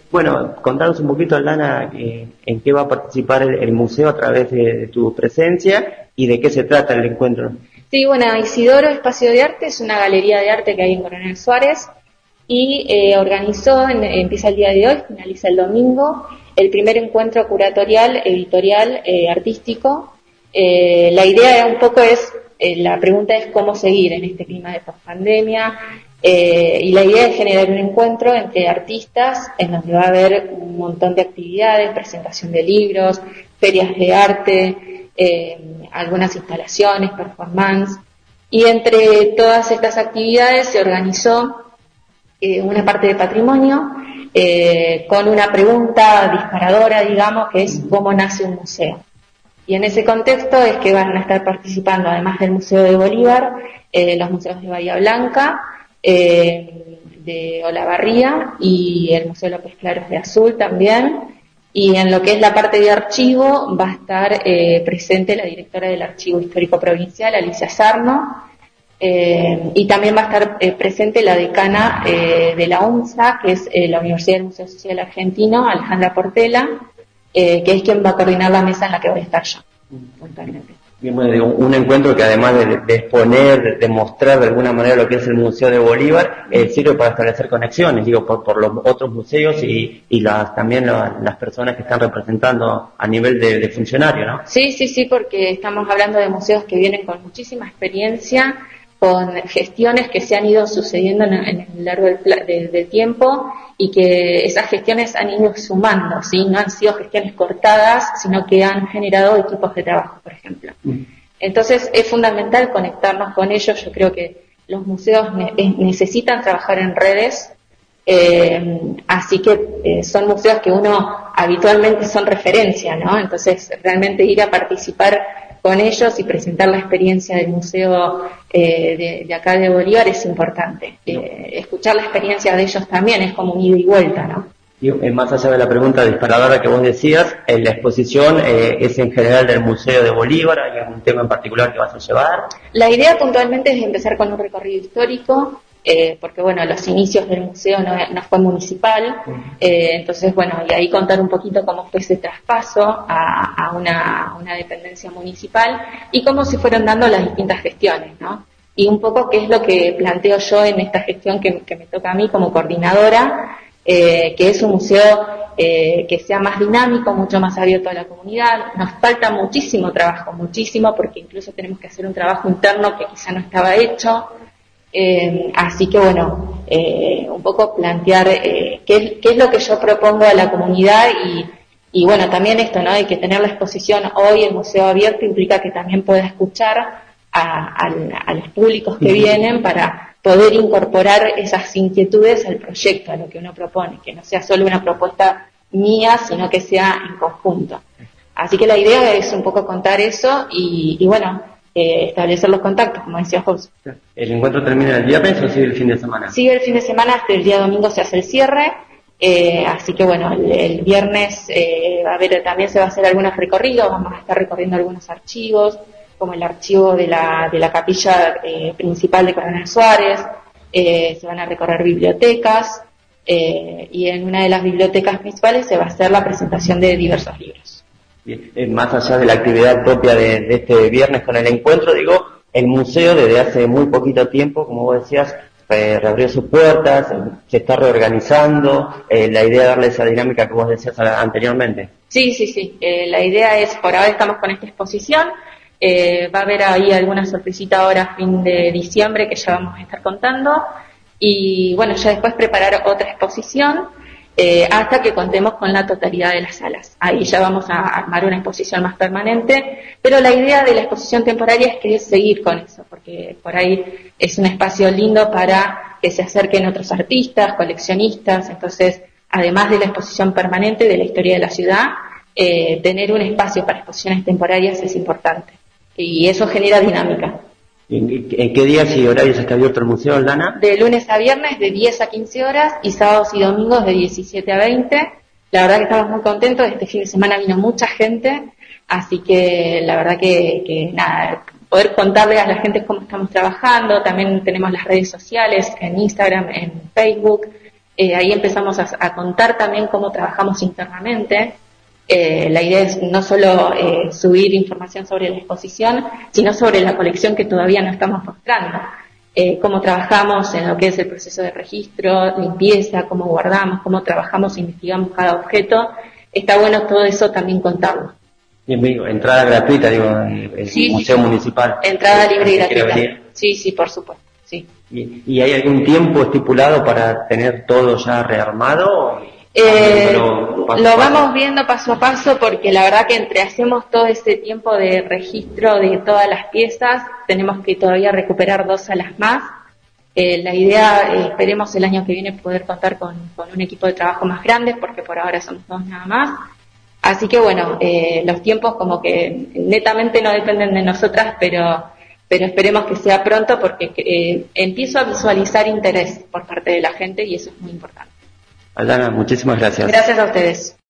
Bueno, contanos un poquito, Aldana, en qué va a participar el museo a través de tu presencia y de qué se trata el encuentro. Sí, bueno, Isidoro Espacio de Arte es una galería de arte que hay en Coronel Suárez y empieza el día de hoy, finaliza el domingo, el primer encuentro curatorial, editorial, artístico. La idea un poco la pregunta es cómo seguir en este clima de pospandemia, y la idea es generar un encuentro entre artistas en donde va a haber un montón de actividades, presentación de libros, ferias de arte, algunas instalaciones, performance, y entre todas estas actividades se organizó una parte de patrimonio con una pregunta disparadora, digamos, que es ¿cómo nace un museo? Y en ese contexto es que van a estar participando, además del Museo de Bolívar, los museos de Bahía Blanca, de Olavarría y el Museo López Claros de Azul también. Y en lo que es la parte de archivo va a estar presente la directora del Archivo Histórico Provincial, Alicia Sarno, y también va a estar presente la decana de la UNSA, que es la Universidad del Museo Social Argentino, Alejandra Portela, que es quien va a coordinar la mesa en la que voy a estar yo, puntualmente. Bien, bueno, digo, un encuentro que además de exponer, de mostrar de alguna manera lo que es el Museo de Bolívar, sirve para establecer conexiones, digo, por los otros museos y también las personas que están representando a nivel de funcionario, ¿no? Sí, porque estamos hablando de museos que vienen con muchísima experiencia, con gestiones que se han ido sucediendo en el largo del tiempo y que esas gestiones han ido sumando, ¿sí? No han sido gestiones cortadas, sino que han generado equipos de trabajo, por ejemplo. Entonces es fundamental conectarnos con ellos. Yo creo que los museos necesitan trabajar en redes, así que son museos que uno habitualmente son referencia, ¿no? Entonces realmente ir a participar con ellos y presentar la experiencia del museo de acá de Bolívar es importante. Escuchar la experiencia de ellos también es como un ida y vuelta, ¿no? Y más allá de la pregunta disparadora que vos decías, la exposición es en general del Museo de Bolívar. ¿Hay algún tema en particular que vas a llevar? La idea puntualmente es empezar con un recorrido histórico, porque bueno, los inicios del museo no fue municipal, entonces bueno, y ahí contar un poquito cómo fue ese traspaso a una dependencia municipal y cómo se fueron dando las distintas gestiones, ¿no? Y un poco qué es lo que planteo yo en esta gestión que me toca a mí como coordinadora, que es un museo que sea más dinámico, mucho más abierto a la comunidad. Nos falta muchísimo trabajo, porque incluso tenemos que hacer un trabajo interno que quizá no estaba hecho. Así que bueno, un poco plantear qué es lo que yo propongo a la comunidad y bueno, también esto, ¿no? De que tener la exposición hoy, el museo abierto, implica que también pueda escuchar a los públicos que vienen para poder incorporar esas inquietudes al proyecto, a lo que uno propone, que no sea solo una propuesta mía, sino que sea en conjunto. Así que la idea es un poco contar eso y bueno, establecer los contactos, como decía José. ¿El encuentro termina el viernes o sigue el fin de semana? Sigue el fin de semana, hasta el día domingo se hace el cierre, así que bueno, el viernes también se va a hacer algunos recorridos, vamos a estar recorriendo algunos archivos, como el archivo de la capilla principal de Coronel Suárez, se van a recorrer bibliotecas, y en una de las bibliotecas principales se va a hacer la presentación de diversos libros. Bien. Más allá de la actividad propia de este viernes con el encuentro, digo, el museo desde hace muy poquito tiempo, como vos decías, reabrió sus puertas, se está reorganizando, la idea de darle esa dinámica que vos decías anteriormente. Sí. La idea es, por ahora estamos con esta exposición, va a haber ahí alguna sorpresita ahora a fin de diciembre que ya vamos a estar contando, y bueno, ya después preparar otra exposición, hasta que contemos con la totalidad de las salas. Ahí ya vamos a armar una exposición más permanente, pero la idea de la exposición temporaria es seguir con eso, porque por ahí es un espacio lindo para que se acerquen otros artistas, coleccionistas. Entonces, además de la exposición permanente de la historia de la ciudad, tener un espacio para exposiciones temporarias es importante, y eso genera dinámica. ¿En qué días y horarios está abierto el museo, Aldana? De lunes a viernes de 10 a 15 horas y sábados y domingos de 17 a 20. La verdad que estamos muy contentos, este fin de semana vino mucha gente, así que la verdad que nada, poder contarle a la gente cómo estamos trabajando. También tenemos las redes sociales en Instagram, en Facebook, Ahí empezamos a contar también cómo trabajamos internamente. La idea es no solo subir información sobre la exposición, sino sobre la colección que todavía no estamos mostrando. Cómo trabajamos en lo que es el proceso de registro, limpieza, cómo guardamos, cómo trabajamos e investigamos cada objeto. Está bueno todo eso también contarlo. Bien, digo, entrada gratuita, digo, el Museo Municipal. Entrada libre y gratuita. Sí, por supuesto, sí. ¿Y hay algún tiempo estipulado para tener todo ya rearmado? Lo vamos viendo paso a paso, porque la verdad que entre hacemos todo ese tiempo de registro de todas las piezas, tenemos que todavía recuperar 2 salas más. La idea, esperemos el año que viene poder contar con un equipo de trabajo más grande, porque por ahora somos 2 nada más. Así que bueno, los tiempos como que netamente no dependen de nosotras, pero esperemos que sea pronto, porque empiezo a visualizar interés por parte de la gente y eso es muy importante. Aldana, muchísimas gracias. Gracias a ustedes.